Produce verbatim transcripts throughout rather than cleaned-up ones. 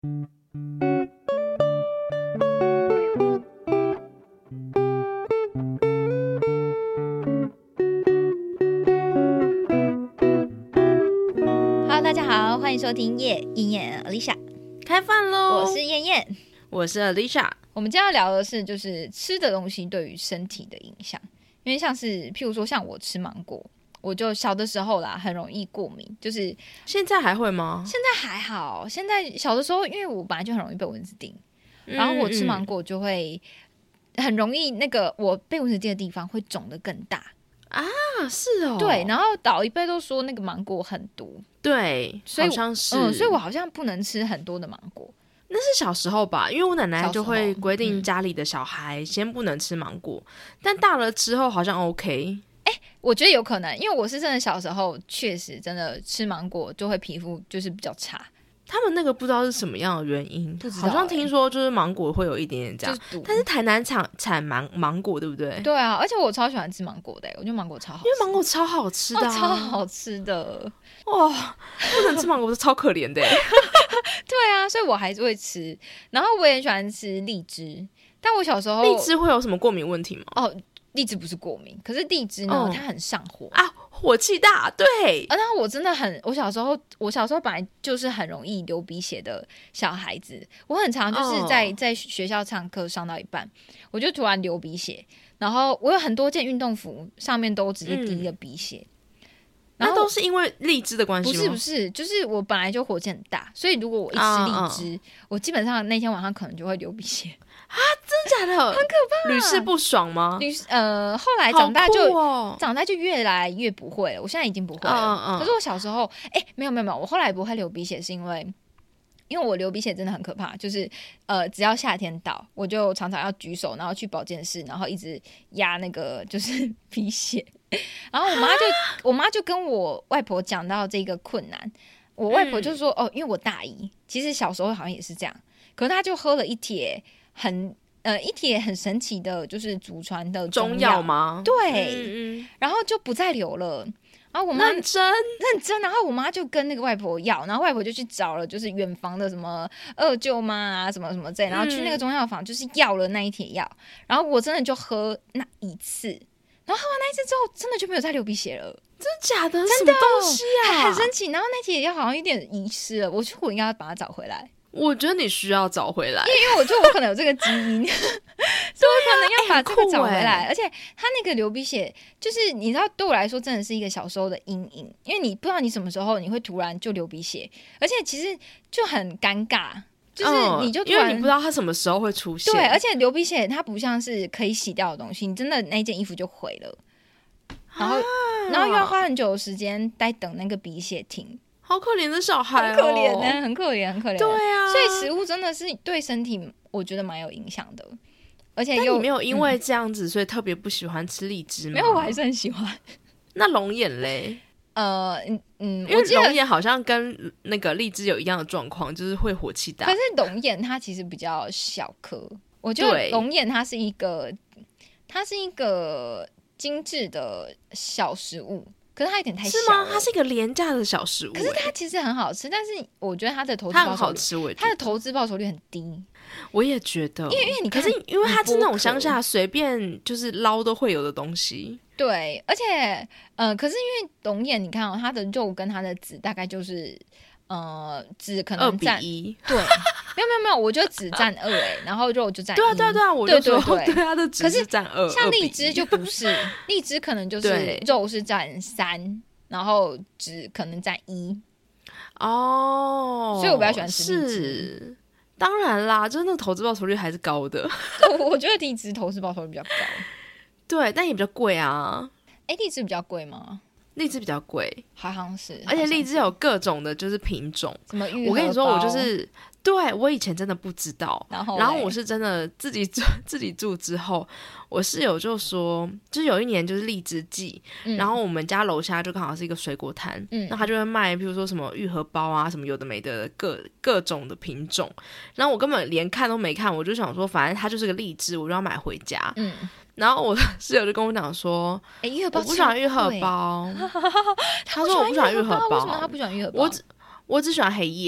Hello， 大家好，欢迎收听夜鹰眼 Alicia 开饭喽！ 我是燕燕， 我是 Alicia。 我们今天要聊的是，就是吃的东西对于身体的影响。因为像是，譬如说，像我吃芒果，我就小的时候啦，很容易过敏。就是现在还会吗？ 现在还好，现在小的时候，因为我本来就很容易被蚊子叮，嗯、然后我吃芒果就会很容易那个我被蚊子叮的地方会肿得更大。 啊，是哦， 对，然后老一辈都说那个芒果很毒， 对， 所以好像是， 嗯，所以我好像不能吃很多的芒果。 那是小时候吧，因为我奶奶就会规定家里的小孩先不能吃芒果，嗯、但大了之后好像 OK。 哎、欸，我觉得有可能，因为我是真的小时候确实真的吃芒果就会皮肤就是比较差。 他们那个不知道是什么样的原因， 不知道、 欸、好像听说就是芒果会有一点点这样，就是、但是台南产产芒芒果对不对？ 对啊，而且我超喜欢吃芒果的、欸，我觉得芒果超好吃， 因为芒果超好吃的、啊哦，超好吃的哇、哦！不能吃芒果是超可怜的、欸， 对啊，所以我还是会吃。然后我也很喜欢吃荔枝，但我小时候荔枝会有什么过敏问题吗？ 哦，荔枝不是过敏，可是荔枝呢，哦、它很上火啊。火气大，对。 啊，然后我真的很，我小时候，我小时候本来就是很容易流鼻血的小孩子。我很常就是在、oh. 在学校上课上到一半，我就突然流鼻血，然后我有很多件运动服上面都直接滴了鼻血。嗯、 然后那都是因为荔枝的关系吗？ 不是不是，就是我本来就火气很大，所以如果我一吃荔枝， uh, uh. 我基本上那天晚上可能就会流鼻血。 啊，真的假的？ 很可怕， 屡试不爽吗？ 屡呃，后来长大就、 哦、 长大就越来越不会了。我现在已经不会了。嗯嗯可是我小时候，哎、欸，没有没有没有，我后来不会流鼻血，是因为因为我流鼻血真的很可怕，就是呃，只要夏天到，我就常常要举手，然后去保健室，然后一直压那个就是鼻血。然后我妈就我妈就跟我外婆讲到这个困难，我外婆就说、嗯、哦，因为我大姨其实小时候好像也是这样，可是她就喝了一帖。很呃，一帖很神奇的，就是祖传的中 药, 中药吗？ 对、 嗯嗯， 然后就不再流了。然后我妈认真认真，然后我妈就跟那个外婆要，然后外婆就去找了，就是远房的什么二舅妈啊，什么什么之类，然后去那个中药房，就是要了那一帖药。然后我真的就喝那一次，然后喝完那一次之后，真的就没有再流鼻血了。 真的假的？ 真的什么东西啊？ 很神奇。然后那帖药好像有点遗失了，我觉得我应该要把它找回来。 我觉得你需要找回来， 因为因为我觉得我可能有这个基因，所以我可能要把这个找回来。欸、而且他那个流鼻血，就是你知道，对我来说真的是一个小时候的阴影，因为你不知道你什么时候你会突然就流鼻血，而且其实就很尴尬，就是你就突然、 嗯、因为你不知道它什么时候会出现。 对，而且流鼻血它不像是可以洗掉的东西，你真的那件衣服就毁了，然后、啊、然后又要花很久的时间在等那个鼻血停。 好可怜的小孩、哦， 很可怜呢、欸，很可怜，很可怜。 对啊， 所以食物真的是对身体，我觉得蛮有影响的。而且又但你没有因为这样子，嗯、所以特别不喜欢吃荔枝吗？ 没有，我还是很喜欢。 那龙眼嘞？ 呃嗯， 因为龙眼好像跟那个荔枝有一样的状况，就是会火气大。 可是龙眼它其实比较小颗，我觉得龙眼它是一个，它是一个精致的小食物。可是它有点太小了， 是吗？它是一个廉价的小食物、欸， 可是它其实很好吃，但是我觉得它的投资它很好吃，我它的投资报酬率很低。 我也觉得， 因为因为你看， 可是因为它是那种乡下随便就是捞都会有的东西。 对，而且呃，可是因为龙眼，你看哦，它的肉跟它的籽大概就是呃，籽可能占二比一， 对，没有没有没有，我觉得籽占二哎，然后肉就占一。 对啊对啊对啊，我就说对对对， 对它的籽是占二， 像荔枝就不是，荔枝可能就是肉是占三，然后籽可能占一。 哦， 所以我比较喜欢吃荔枝。 是当然啦，就是那个投资报酬率还是高的。 我觉得荔枝投资报酬率比较高。 对，但也比较贵啊。 哎，荔枝比较贵吗？ 荔枝比较贵， 好像是， 而且荔枝有各种的，就是品种。 什么玉荷包？ 我跟你说，我就是对我以前真的不知道， 然后然后我是真的自己住自己住之后，我室友就说，就是有一年就是荔枝季、嗯，然后我们家楼下就刚好是一个水果摊，嗯，那他就会卖，比如说什么玉荷包啊，什么有的没的各各种的品种，然后我根本连看都没看，我就想说，反正它就是个荔枝，我就要买回家，嗯。然后我室友就跟我讲说， 欸、玉荷包我不喜欢玉荷包，他说我不喜欢玉荷包， 为什么他不喜欢玉荷包？ 我只我只喜欢黑叶，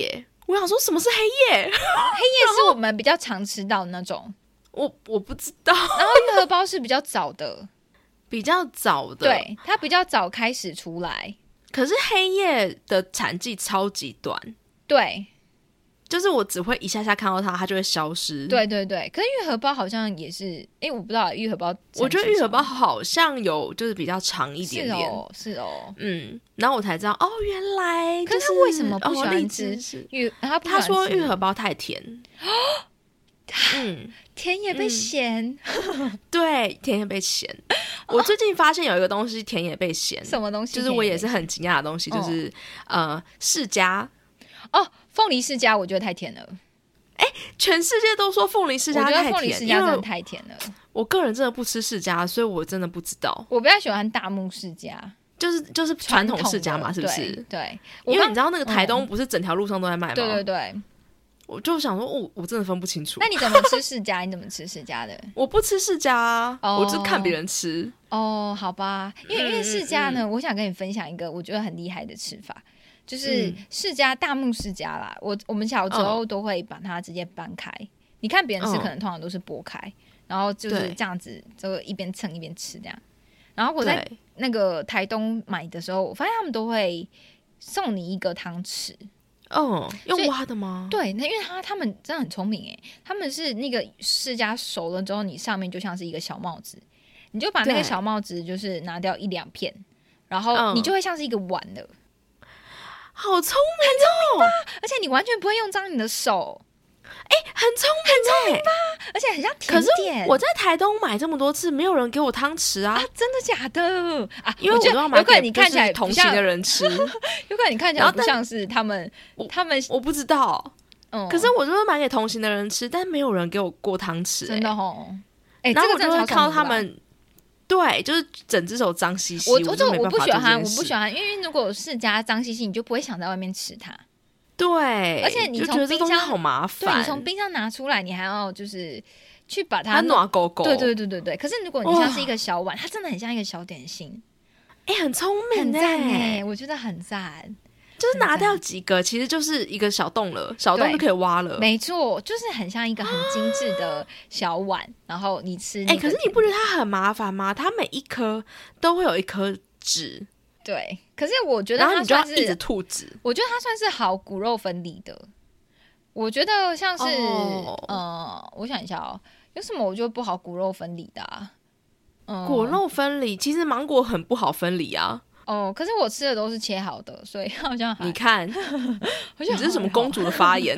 我想说什么是黑叶？黑叶是我们比较常吃到的那种， 我我不知道。 然后玉荷包是比较早的， 比较早的， 对，它比较早开始出来。 可是黑叶的产季超级短， 对， 就是我只会一下下看到它，它就会消失。 对对对，可是玉荷包好像也是，哎，我不知道玉荷包， 我觉得玉荷包好像有就是比较长一点点， 是哦，是哦， 嗯，然后我才知道哦，原来、就是。 可是他为什么不喜欢吃玉？他他说玉荷包太甜。 嗯，甜也被咸、 嗯，对，甜也被咸。我最近发现有一个东西甜也被咸， 什么东西？ 就是我也是很惊讶的东西，就是、哦、呃释迦。 哦，凤梨释迦我觉得太甜了。 哎，全世界都说凤梨释迦太甜， 我觉得凤梨释迦真的太甜了。 我个人真的不吃释迦，所以我真的不知道。 我比较喜欢大木释迦。 就是就是传统释迦嘛，是不是？ 对，对， 因为你知道那个台东不是整条路上都在卖吗？ 对对对。 我就想说，哦，我真的分不清楚。 那你怎么吃释迦？你怎么吃释迦的？ 我不吃释迦啊， oh. 我就是看别人吃。 哦、oh, ，好吧，因为因为释迦呢、嗯嗯，我想跟你分享一个我觉得很厉害的吃法，就是释迦大木释迦啦。我我们小时候都会把它直接掰开， oh. 你看别人吃可能通常都是剥开， oh. 然后就是这样子，就一边蹭一边吃这样。然后我在那个台东买的时候，我发现他们都会送你一个汤匙。 哦，用挖的吗？ 对，那因为他他们真的很聪明哎，他们是那个释迦熟了之后，你上面就像是一个小帽子，你就把那个小帽子就是拿掉一两片，然后你就会像是一个碗了。嗯、 好聪明哦！而且你完全不会用脏你的手。 哎、欸，很聪明， 很聪明吧？而且很像甜点。 可是我在台东买这么多次，没有人给我汤匙啊！ 啊真的假的啊？ 因为我都要买给你看起来同行的人吃， 有可能你看起来不像是他们，他们我不知道。嗯，可是我就是买给同行的人吃，但没有人给我过汤匙、欸， 真的哦。哎、欸， 然后我就会看到他们。 们。对，就是整只手脏兮兮， 我我就没办法我不喜欢， 我不喜欢，因为如果释迦脏兮兮，你就不会想在外面吃它。 对， 而且你从冰箱好麻烦， 对，你从冰箱拿出来，你还要就是去把它暖狗狗。 对对对对对。可是如果你像是一个小碗，它真的很像一个小点心。 哎、欸，很聪明， 很赞哎，我觉得很赞。 就是拿掉几个，其实就是一个小洞了，小洞就可以挖了。 没错，就是很像一个很精致的小碗，啊、然后你吃。哎、 欸，可是你不觉得它很麻烦吗？它每一颗都会有一颗籽。 对，可是我觉得它算是一直吐籽。 我觉得它算是好骨肉分离的。我觉得像是、 哦、 呃，我想一下哦，有什么我觉得不好骨肉分离的啊？ 嗯、骨肉分离，其实芒果很不好分离啊。 哦，可是我吃的都是切好的，所以好像还你看，你这是什么公主的发言？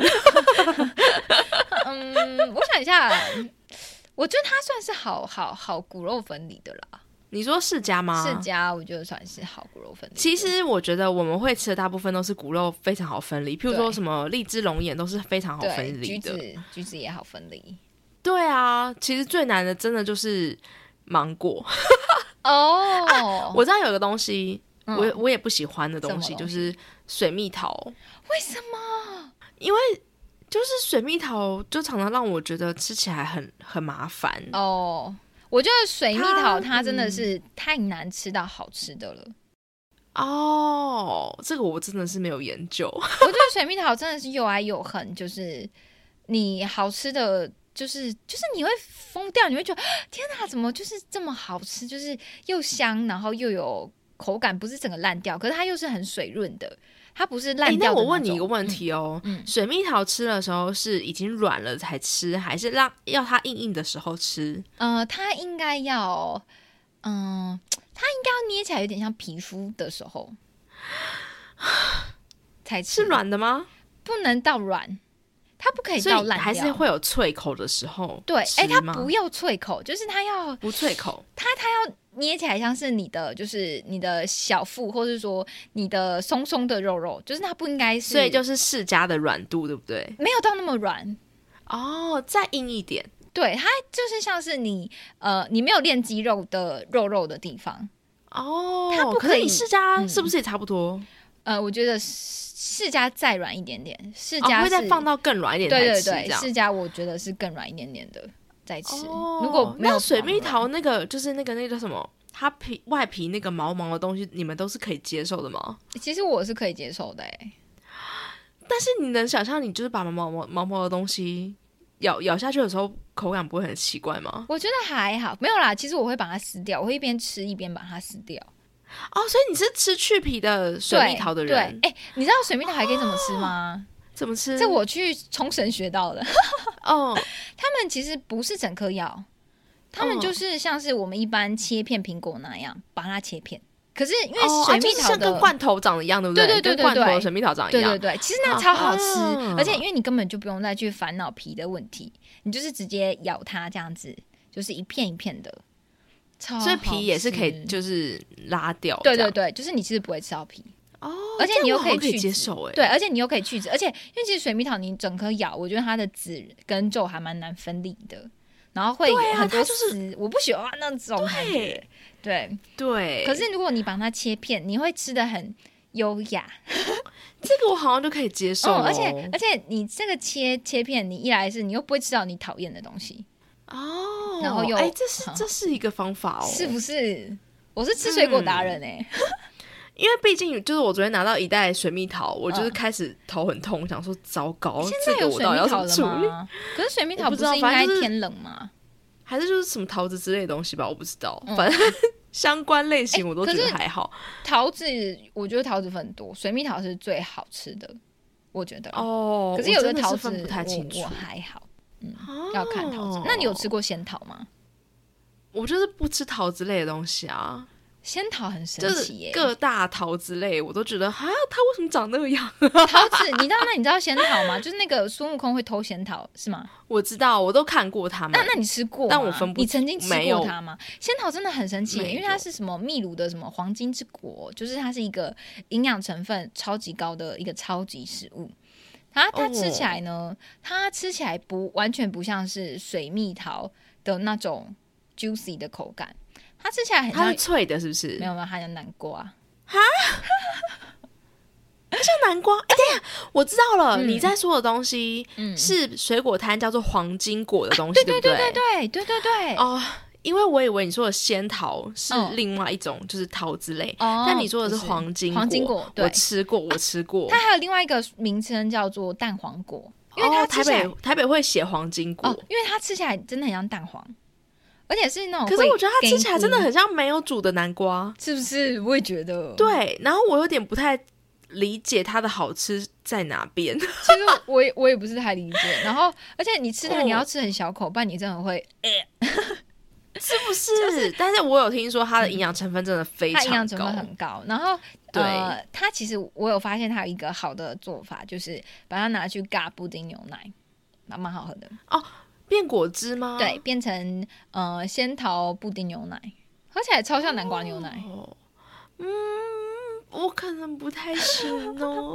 嗯，我想一下，我觉得它算是好好好骨肉分离的啦。 你说释迦吗？ 释迦我觉得算是好骨肉分离。 其实我觉得我们会吃的大部分都是骨肉非常好分离，譬如说什么荔枝龙眼都是非常好分离的， 橘子橘子也好分离。 对啊，其实最难的真的就是芒果。 哦、oh 啊，我知道有个东西，嗯、我我也不喜欢的东西，就是水蜜桃。 为什么？ 因为就是水蜜桃就常常让我觉得吃起来很很麻烦。 哦、oh ，我觉得水蜜桃它真的是太难吃到好吃的了。 哦、oh ，这个我真的是没有研究。 我觉得水蜜桃真的是又爱又恨，就是你好吃的。就是就是你会疯掉，你会觉得天哪，怎么就是这么好吃？就是又香，然后又有口感，不是整个烂掉，可是它又是很水润的，它不是烂掉的那种。欸、那我问你一个问题哦，嗯嗯、水蜜桃吃的时候是已经软了才吃，还是让要它硬硬的时候吃？ 呃，它应该要，嗯、呃，它应该要捏起来有点像皮肤的时候才吃。 是软的吗？ 不能到软。它不可以到烂掉， 还是会有脆口的时候。 对，哎、欸，它不要脆口，就是它要不脆口， 它它要捏起来像是你的，就是你的小腹，或是说你的松松的肉肉，就是它不应该是， 所以就是释迦的软度，对不对？ 没有到那么软哦，再硬一点。 对，它就是像是你呃，你没有练肌肉的肉肉的地方哦。 它不可以。 可是释迦是不是也差不多？ 嗯、呃，我觉得释迦再软一点点，释迦、 哦、会再放到更软一点才吃。对对对，释迦我觉得是更软一点点的再吃。哦、如果没有那水蜜桃那个就是那个那个叫什么，它皮外皮那个毛毛的东西，你们都是可以接受的吗？ 其实我是可以接受的哎、欸。 但是你能想象你就是把毛毛毛毛的东西咬咬下去的时候，口感不会很奇怪吗？ 我觉得还好，没有啦。其实我会把它撕掉，我会一边吃一边把它撕掉。 哦，所以你是吃去皮的水蜜桃的人？ 对，哎、欸，你知道水蜜桃还可以怎么吃吗？ 哦、怎么吃？ 这我去冲绳学到的。 哦， 他们其实不是整颗咬，他们就是像是我们一般切片苹果那样把它切片。可是因为水蜜桃的、哦啊、 跟罐头长得一样，对不对？ 对对对对对， 跟罐头的水蜜桃长一样。 对对对，其实那超好吃，啊、而且因为你根本就不用再去烦恼皮的问题，你就是直接咬它这样子，就是一片一片的，超好吃。 所以皮也是可以就是拉掉。 对对对，就是你其实不会吃到皮哦， 而且你又可以去籽， 对，而且你又可以去籽，而且因为其实水蜜桃你整颗咬，我觉得它的籽跟肉还蛮难分离的。然后会有很多丝、啊就是，我不喜欢那种感觉。对对， 可是如果你把它切片，你会吃得很优雅。 这个我好像就可以接受、哦嗯、而且而且你这个切切片，你一来是你又不会吃到你讨厌的东西哦， 然后又哎，这是、嗯、这是一个方法哦， 是不是？我是吃水果达人哎、欸。嗯因为毕竟就是我昨天拿到一袋水蜜桃，我就是开始头很痛，嗯、想说糟糕， 现在有水蜜桃了吗？可是水蜜桃不是应该天冷吗？ 还是就是什么桃子之类的东西吧，我不知道。嗯、反正相关类型我都觉得还好。 欸、桃子，我觉得桃子分很多，水蜜桃是最好吃的，我觉得。 哦， 可是有的桃子分不太清楚， 我, 我还好，嗯、哦，要看桃子。那你有吃过仙桃吗？ 我就是不吃桃子类的东西啊。 仙桃很神奇耶、欸， 各大桃之类，我都觉得哈，它为什么长那样？ 桃子，你知道？那你知道仙桃吗？就是那个孙悟空会偷仙桃，是吗？ 我知道，我都看过他们。 那那你吃过吗？ 但我分不， 你曾经吃过它吗？仙桃真的很神奇，因为它是什么秘鲁的什么黄金之果，就是它是一个营养成分超级高的一个超级食物。它它吃起来呢，哦、它吃起来不完全不像是水蜜桃的那种 juicy 的口感。它吃起来很像， 它是脆的，是不是？ 没有没有，它像南瓜。 哈，它像南瓜。哎、欸，等一下，我知道了、嗯，你在说的东西是水果摊叫做黄金果的东西， 啊、对对不对？ 对对对对对对。 哦，因为我以为你说的仙桃是另外一种，就是桃子类， 哦、 但你说的是黄金果。 黄金果，对， 我吃过，我吃过。 啊、它还有另外一个名称叫做蛋黄果，因为它台北台北会写黄金果、 哦，因为它吃起来真的很像蛋黄。而且是那种， 可是我觉得它吃起来真的很像没有煮的南瓜， 是不是？我也觉得。 对，然后我有点不太理解它的好吃在哪边。其实我也我也不是太理解。然后，而且你吃它，你要吃很小口，不然你真的会，呃、 是不是？就是，但是我有听说它的营养成分真的非常高，它营养成分很高。然后， 对， 呃，它其实我有发现它有一个好的做法，就是把它拿去尬布丁牛奶，蛮蛮好喝的哦。变果汁吗？ 对，变成呃仙桃布丁牛奶，喝起来超像南瓜牛奶。 哦、嗯，我可能不太行哦。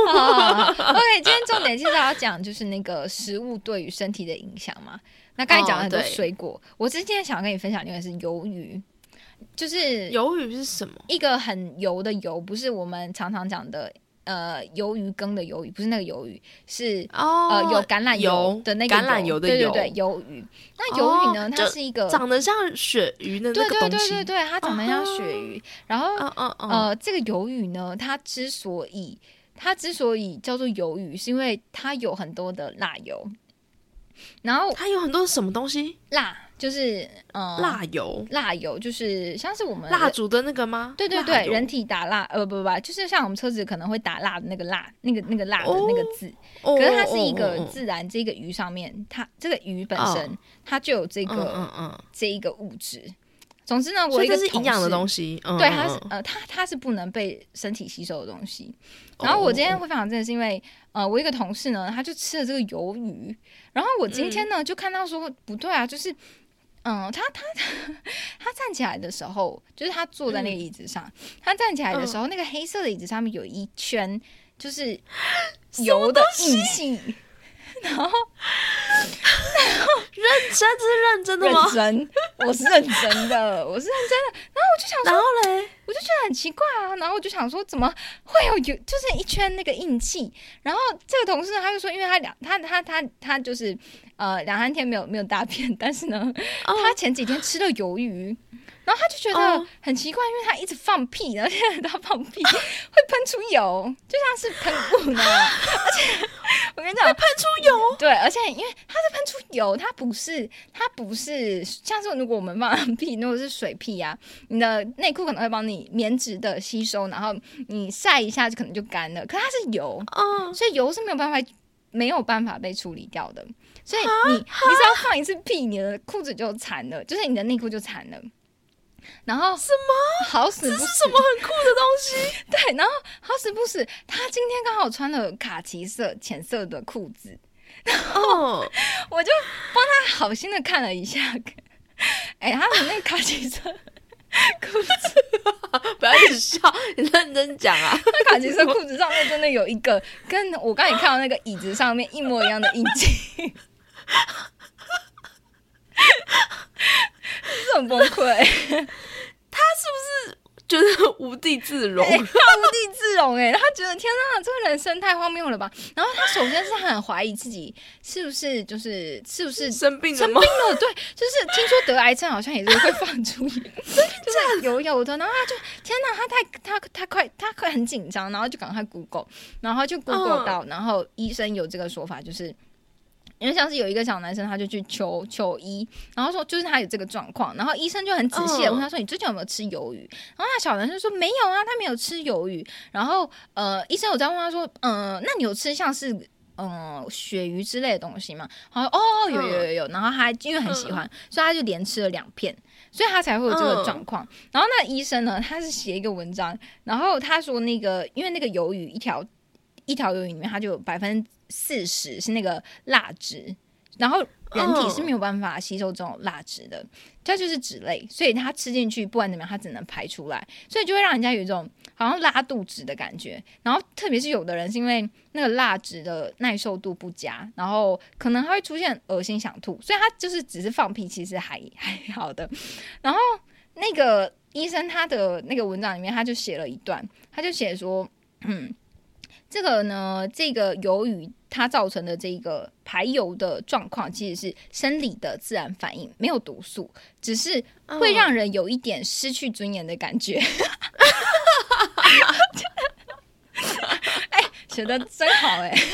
OK， 今天重点其实要讲就是那个食物对于身体的影响嘛。那刚才讲了很多水果，哦、我之前想要跟你分享另外是鱿鱼，就是鱿鱼是什么？ 一个很油的油，不是我们常常讲的。呃，鱿鱼羹的鱿鱼不是那个鱿鱼，是、 哦、 呃有橄榄油的那个橄榄油的油， 对对对，鱿鱼。那鱿鱼呢、哦，它是一个长得像鳕鱼的那个东西， 对对对对对，它长得像鳕鱼。哦、然后、 哦哦哦、 呃，这个鱿鱼呢，它之所以它之所以叫做鱿鱼，是因为它有很多的辣油。然后它有很多什么东西？ 辣就是呃辣油， 辣油就是像是我们蜡烛的那个吗？ 对对对，人体打蜡呃不不不，就是像我们车子可能会打蜡的那个蜡，那个那个蜡的那个字。哦、可是它是一个自然这个鱼上面，它这个鱼本身、哦、它就有这个嗯嗯嗯这一个物质。总之呢，我一个所以这是营养的东西，嗯、 对，它是呃，它它是不能被身体吸收的东西。然后我今天会分享这个，是因为呃，我一个同事呢，他就吃了这个鱿鱼，然后我今天呢、嗯、就看到说不对啊，就是嗯，他他他站起来的时候，就是他坐在那个椅子上，嗯、他站起来的时候、嗯，那个黑色的椅子上面有一圈就是油的印记。然后，然后认真是认真的吗？ 认真，我是认真的，我是认真的。然后我就想说， 然后嘞， 我就觉得很奇怪啊。然后我就想说，怎么会有有就是一圈那个印记？然后这个同事呢，他就说，因为他两他他他他就是呃两三天没有没有大便，但是呢，哦、他前几天吃了鱿鱼。然然后他就觉得很奇怪，因为他一直放屁，而且他放屁会喷出油，就像是喷雾呢。而且我跟你讲， 会喷出油， 对，而且因为它是喷出油，它不是它不是像是如果我们放屁，如果是水屁啊，你的内裤可能会帮你棉质的吸收，然后你晒一下就可能就干了。可是它是油，嗯，所以油是没有办法没有办法被处理掉的，所以你你只要放一次屁，你的裤子就残了，就是你的内裤就残了。然后什么？ 好死不死， 这是什么很酷的东西？ 对，然后好死不死，他今天刚好穿了卡其色浅色的裤子，然后我就帮他好心的看了一下，哎、欸，他的那个卡其色裤子， 不要一直笑，你认真讲啊！ 那卡其色裤子上面真的有一个跟我刚才看到那个椅子上面一模一样的印记。是很崩溃， 他是不是觉得无地自容？ 欸、他无地自容哎、欸，他觉得天哪，这个人生太荒谬了吧？然后他首先是很怀疑自己是不是就是是不是生病了吗？ 生病了，对，就是听说得癌症好像也是会放出就是油油的，然后他就天哪，他太他他快他快很紧张，然后就赶快 Google， 然后就 Google 到，嗯、然后医生有这个说法就是。因为像是有一个小男生，他就去求求医，然后说就是他有这个状况，然后医生就很仔细的问他说：“你最近有没有吃鱿鱼？”然后那小男生说：“没有啊，他没有吃鱿鱼。”然后呃，医生有在问他说：“嗯、呃，那你有吃像是嗯、呃、鳕鱼之类的东西吗？”他说：“哦，有有有有。”然后他因为很喜欢，所以他就连吃了两片，所以他才会有这个状况。然后那个医生呢，他是写一个文章，然后他说那个因为那个鱿鱼一条一条鱿鱼里面，它就有百分之四十是那个蜡质，然后人体是没有办法吸收这种蜡质的，它就是脂类，所以它吃进去不管怎么样，它只能排出来，所以就会让人家有一种好像拉肚子的感觉。然后特别是有的人是因为那个蜡质的耐受度不佳，然后可能它会出现恶心想吐，所以它就是只是放屁，其实还还好的。然后那个医生他的那个文章里面，他就写了一段，他就写说，嗯。这个呢，这个鱿鱼它造成的这个排油的状况，其实是生理的自然反应，没有毒素，只是会让人有一点失去尊严的感觉。哎、欸，学得真好哎、欸！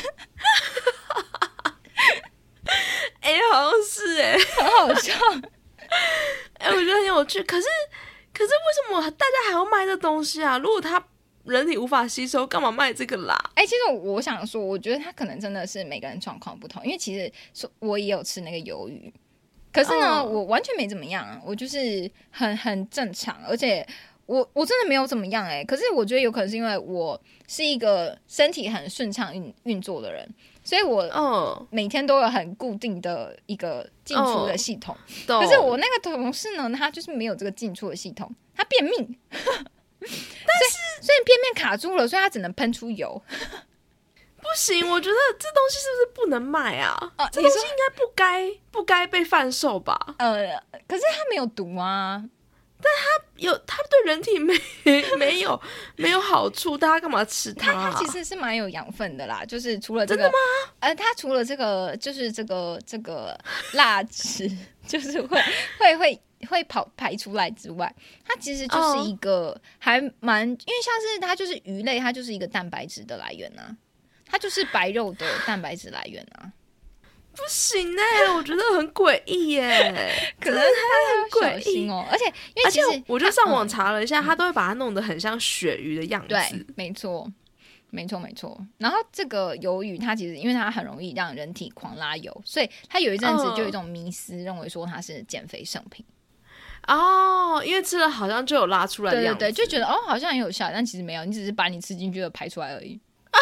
哎、欸，好像是哎、欸， 很好笑。 哎、欸，我觉得很有趣。可是，可是为什么大家还要卖这东西啊？如果它人体无法吸收，干嘛卖这个啦？ 哎、欸，其实我想说，我觉得他可能真的是每个人状况不同，因为其实我也有吃那个鱿鱼，可是呢， oh. 我完全没怎么样，我就是很很正常，而且我我真的没有怎么样哎、欸。可是我觉得有可能是因为我是一个身体很顺畅运运作的人，所以我每天都有很固定的一个进出的系统。Oh. 可是我那个同事呢，他就是没有这个进出的系统，他便秘。但是所以便便卡住了，所以它只能喷出油。 不行，我觉得这东西是不是不能卖啊？啊这东西应该不该不该被贩售吧？ 呃，可是它没有毒啊， 但它有，它对人体没没有没有好处，大家干嘛吃它、啊？ 它它其实是蛮有养分的啦，就是除了这个， 真的吗？ 呃，它除了这个，就是这个这个蜡质，就是会会会。会跑排出来之外，它其实就是一个还蛮，因为像是它就是鱼类，它就是一个蛋白质的来源啊，它就是白肉的蛋白质来源啊。 不行哎、欸，我觉得很诡异耶， 可能它很诡异哦。而且因为其实我就上网查了一下，它、嗯、都会把它弄得很像鳕鱼的样子。 对，没错。没错没错，然后这个鱿鱼它其实因为它很容易让人体狂拉油，所以它有一阵子就有一种迷思，认为说它是减肥圣品。 哦，因为吃了好像就有拉出来的样子， 对对对，就觉得哦好像很有效，但其实没有，你只是把你吃进去的排出来而已。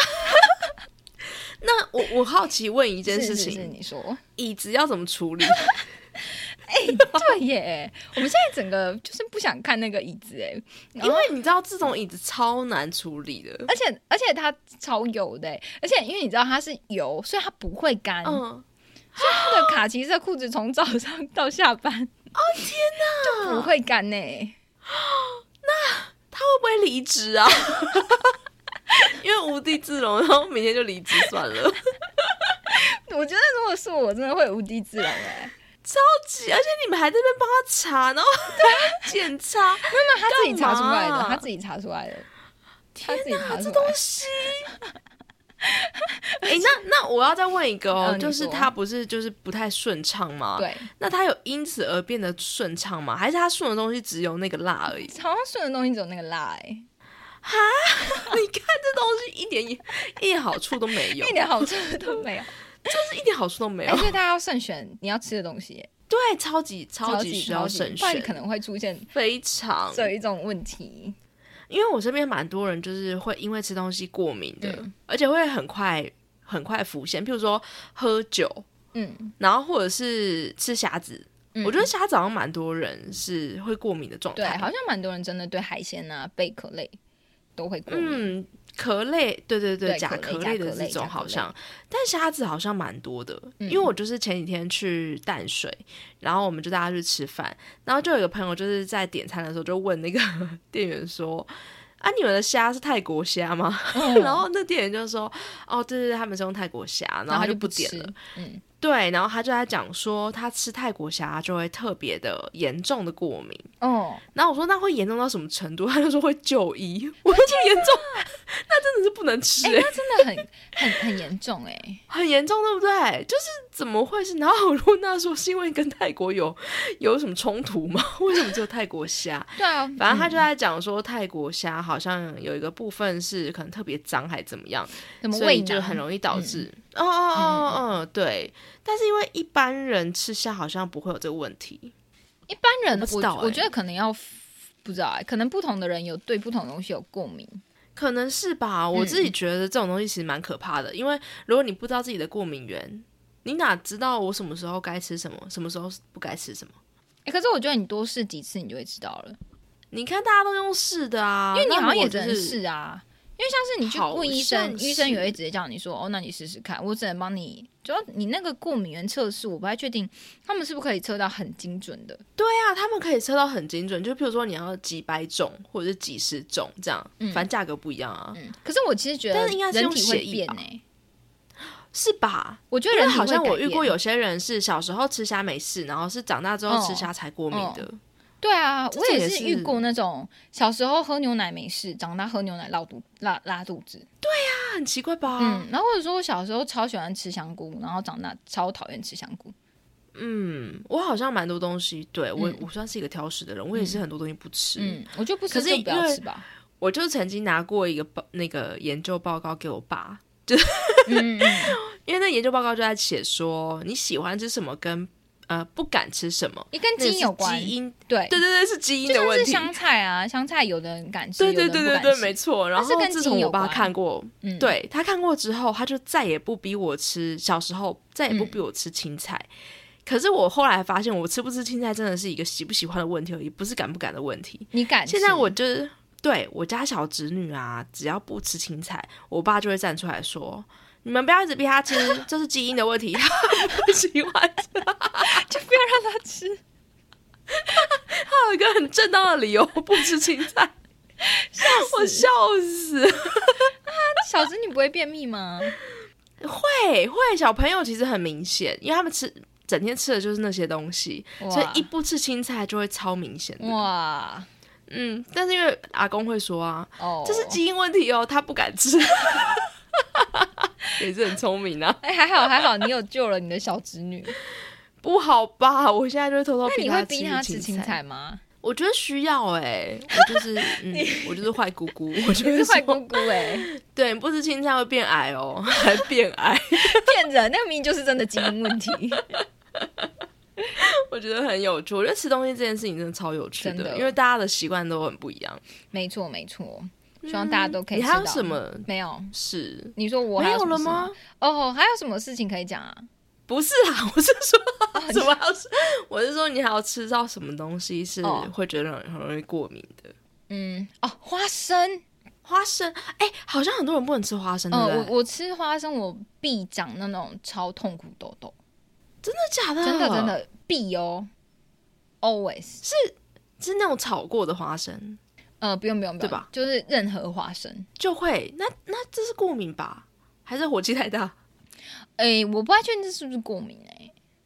那我我好奇问一件事情， 是是是你说椅子要怎么处理？ 哎、欸，对耶，我们现在整个就是不想看那个椅子哎， 因为你知道这种椅子超难处理的， 而且而且它超油的，而且因为你知道它是油，所以它不会干，嗯，所以它的卡其色裤子从早上到下班， 哦天哪， 就不会干呢。 那他会不会离职啊？因为无地自容，然后明天就离职算了。 我觉得如果是我，真的会无地自容哎。 超级，而且你们还在那边帮他查，然后他检查，没有，他自己查出来的，他自己查出来的。 天哪，这东西！哎、欸，那那我要再问一个哦，嗯、就是他不是就是不太顺畅吗？ 对， 那他有因此而变得顺畅吗？还是他顺的东西只有那个辣而已？ 好像顺的东西只有那个辣哎、欸。 哈，你看这东西一点一点好处都没有， 一点好处都没有， 就是一点好处都没有。 欸、所以大家要慎选你要吃的东西、欸。 对，超级超级需要慎选， 不然可能会出现非常这一种问题。 因为我身边蛮多人就是会因为吃东西过敏的，嗯、而且会很快很快浮现，譬如说喝酒，嗯，然后或者是吃虾子。嗯、我觉得虾子好像蛮多人是会过敏的状态， 对，好像蛮多人真的对海鲜啊、贝壳类都会过敏。 嗯，壳类，对对对， 对甲壳类的这种好像，但虾子好像蛮多的。嗯、因为我就是前几天去淡水，然后我们就大家去吃饭，然后就有一个朋友就是在点餐的时候就问那个店员说：“啊，你们的虾是泰国虾吗？”嗯、然后那店员就说：“哦，对对对，他们是用泰国虾。”然后他就不点了。嗯。对，然后他就在讲说，他吃泰国虾就会特别的严重的过敏。哦，然后我说那会严重到什么程度？他就说会就医。我说这么严重，那真的是不能吃、欸。 哎、欸，那真的很很很严重哎、欸， 很严重，对不对？就是怎么会是？然后我问他说，是因为跟泰国有有什么冲突吗？为什么只有泰国虾？ 对啊， 反正他就在讲说，泰国虾好像有一个部分是可能特别脏，还怎么样，所以就很容易导致。哦哦哦哦哦，对。但是因为一般人吃虾好像不会有这个问题， 一般人我不知道、欸、 我觉得可能要不知道哎、欸，可能不同的人有对不同的东西有过敏， 可能是吧。我自己觉得这种东西其实蛮可怕的、嗯，因为如果你不知道自己的过敏源，你哪知道我什么时候该吃什么，什么时候不该吃什么？ 哎、欸，可是我觉得你多试几次你就会知道了。 你看大家都用试的啊， 因为你好像也只能试啊。因为像是你去问医生，医生也会直接叫你说：“哦，那你试试看。”我只能帮你，主要你那个过敏原测试，我不太确定他们是不是可以测到很精准的。 对啊，他们可以测到很精准，就譬如说你要几百种或者是几十种这样，嗯、反正价格不一样啊。 嗯，可是我其实觉得， 但是应该是用血液吧？是吧？ 我觉得人体好像我遇过有些人是小时候吃虾没事，然后是长大之后吃虾才过敏的。哦哦对啊，我也是遇过那种小时候喝牛奶没事，长大喝牛奶拉肚拉拉肚子。 对啊，很奇怪吧？ 嗯，然后或者说我小时候超喜欢吃香菇，然后长大超讨厌吃香菇。 嗯，我好像蛮多东西，对我、嗯、我算是一个挑食的人，我也是很多东西不吃。 嗯，我就不吃就不要吃吧。 我就曾经拿过一个报那个研究报告给我爸，就是嗯因为那研究报告就在写说你喜欢吃什么跟。呃，不敢吃什么？ 也跟基因有关。 基因， 对对对对，是基因的问题。 就像是香菜啊，香菜有的人敢吃， 对对对对对， 没错。然后自从我爸看过， 嗯、 对他看过之后，他就再也不逼我吃。小时候再也不逼我吃青菜。嗯、可是我后来发现，我吃不吃青菜真的是一个喜不喜欢的问题而已，不是敢不敢的问题。 你敢吃？ 现在我就是对我家小侄女啊，只要不吃青菜，我爸就会站出来说。你们不要一直逼他吃，这是基因的问题，他不喜欢吃， 就不要让他吃。 他有一个很正当的理由不吃青菜， 笑死我笑死。 啊，小侄女不会便秘吗？ 会会，小朋友其实很明显，因为他们吃整天吃的就是那些东西，所以一不吃青菜就会超明显的。 哇， 嗯，但是因为阿公会说啊， 哦， 这是基因问题哦，他不敢吃。也是很聪明啊！ 哎、欸，还好还好，你有救了你的小侄女。 不好吧？我现在就会偷偷逼他吃青菜。那你会逼他吃青菜吗？ 我觉得需要哎、欸，我就是嗯，我就是坏姑姑，我就是坏姑姑哎、欸。 对，不吃青菜会变矮哦，还变矮， 骗人！那个明明就是真的基因问题。 我觉得很有趣，我觉得吃东西这件事情真的超有趣 的, 的，因为大家的习惯都很不一样。 没错，没错。希望大家都可以吃到。 你还有什么？ 没有， 是你说我还有没有了吗？ 哦，还有什么事情可以讲啊？ 不是啦，我是说什么要吃？我是说你还要吃到什么东西是会觉得很容易过敏的？ 嗯，哦，花生， 花生，哎、欸，好像很多人不能吃花生，对不对？ 嗯，我我吃花生，我必长那种超痛苦痘痘。 真的假的？ 真的真的必哦 ，always 是是那种炒过的花生。 呃，不用不用不用， 对吧？ 就是任何花生就会，那那这是过敏吧？还是火气太大？ 哎、欸，我不太确定这是不是过敏哎、欸。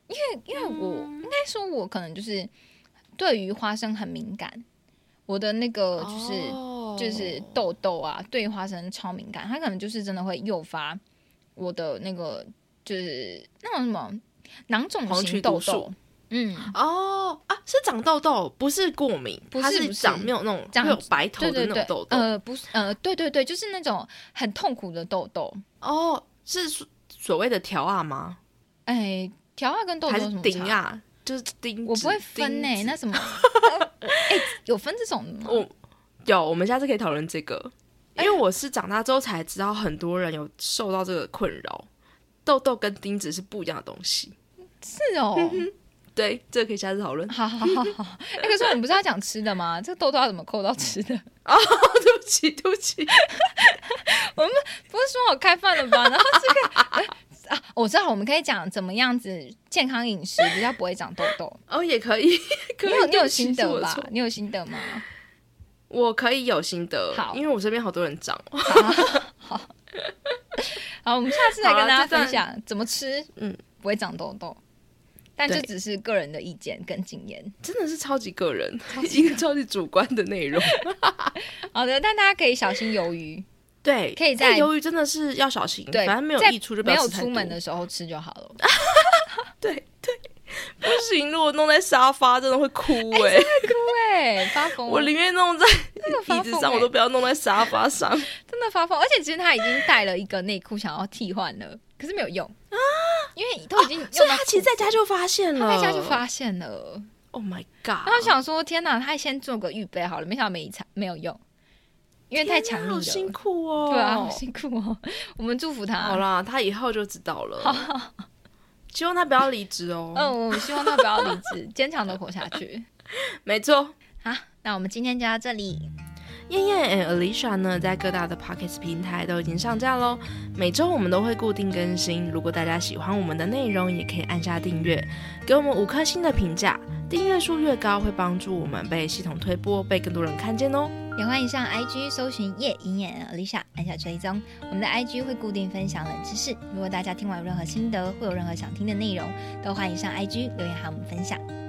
因为因为我、嗯、应该说，我可能就是对于花生很敏感，我的那个就是、哦、就是痘痘啊，对于花生超敏感，它可能就是真的会诱发我的那个就是那种什么囊肿型痘痘。嗯哦啊，是长痘痘，不是过敏， 不是它是长没有那种会有白头的那种痘痘。 呃，不是，呃，对对对，就是那种很痛苦的痘痘。 哦，是所谓的条啊吗？ 哎，条啊跟痘痘有什么差？ 还是钉啊？就是钉， 我不会分呢、欸，那什么？哎、欸，有分这种的吗？ 我有，我们下次可以讨论这个，因为我是长大之后才知道，很多人有受到这个困扰，痘痘跟钉子是不一样的东西。 是哦。 对，这个可以下次讨论。 好好好好，那、欸、可是我们不是要讲吃的吗？这个痘痘要怎么扣到吃的？ 哦，对不起，对不起， 我们不是说好开饭了吧？然后这个、欸、啊，我知道，我们可以讲怎么样子健康饮食比较不会长痘痘。 哦，也可以，可以。 你有你有心得吧？你有心得吗？ 我可以有心得， 好， 因为我身边好多人长。 好，好，好，我们下次来跟大家分享怎么吃，嗯，不会长痘痘。但这只是个人的意见跟经验， 真的是超级个人，一个超级主观的内容。 好的，但大家可以小心鱿鱼， 对， 可以在鱿鱼真的是要小心，对，反正没有溢出就不要吃太多， 没有出门的时候吃就好了。 对对，不行，如果弄在沙发真的会哭哎、 欸，欸、会哭哎、欸，发疯！ 我宁愿弄在椅子上，我都不要弄在沙发上， 真的发疯。而且其实他已经带了一个内裤想要替换了，可是没有用啊。因为都已经用到、哦， 所以他其实在家就发现了， 他在家就发现了。 Oh my god！ 然后想说，天哪，他先做个预备好了，没想到没一场没有用，因为太强力了， 好辛苦哦。 对啊，好辛苦哦。我们祝福他。 好啦，他以后就知道了。好，希望他不要离职哦。 嗯，我希望他不要离职，坚强的活下去。 没错。 好，那我们今天就到这里。 燕燕 and Alicia 呢，在各大的 Podcast 平台都已经上架咯，每周我们都会固定更新。如果大家喜欢我们的内容，也可以按下订阅，给我们五颗星的评价。订阅数越高，会帮助我们被系统推播，被更多人看见哦。 也欢迎上 I G 搜寻叶燕燕 and Alicia， 按下追踪。我们的 I G 会固定分享冷知识，如果大家听完有任何心得，或有任何想听的内容，都欢迎上 I G 留言和我们分享。